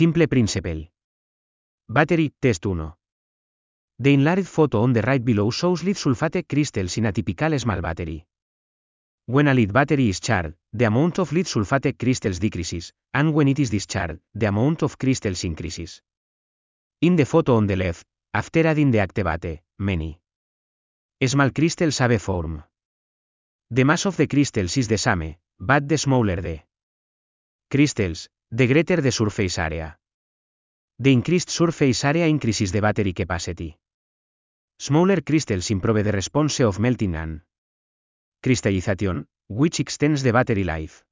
Simple principle. Battery, test 1. The enlarged photo on the right below shows lead sulfate crystals in a typical small battery. When a lead battery is charged, the amount of lead sulfate crystals decreases, and when it is discharged, the amount of crystals increases. In the photo on the left, after adding the activate, many small crystals have formed. The mass of the crystals is the same, but the smaller the crystals, the greater the surface area. The increased surface area increases the battery capacity. Smaller crystals improve the response of melting and crystallization, which extends the battery life.